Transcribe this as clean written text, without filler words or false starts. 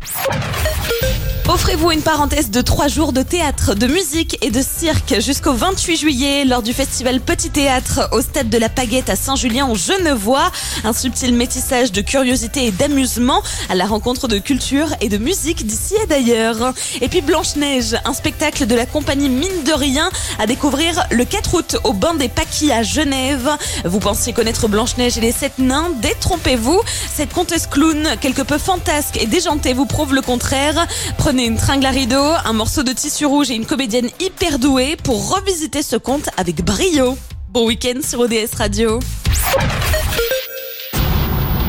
Offrez-vous une parenthèse de 3 jours de théâtre, de musique et de cirque jusqu'au 28 juillet lors du festival Petit Théâtre au stade de la Paguette à Saint-Julien en Genevois. Un subtil métissage de curiosité et d'amusement à la rencontre de culture et de musique d'ici et d'ailleurs. Et puis Blanche-Neige, un spectacle de la compagnie Mine de Rien à découvrir le 4 août au Bain des Paquis à Genève. Vous pensiez connaître Blanche-Neige et les 7 nains? Détrompez-vous. Cette conteuse clown, quelque peu fantasque et déjantée, vous prouve le contraire. Prenez une tringle à rideau, un morceau de tissu rouge et une comédienne hyper douée pour revisiter ce conte avec brio. Bon week-end sur ODS Radio.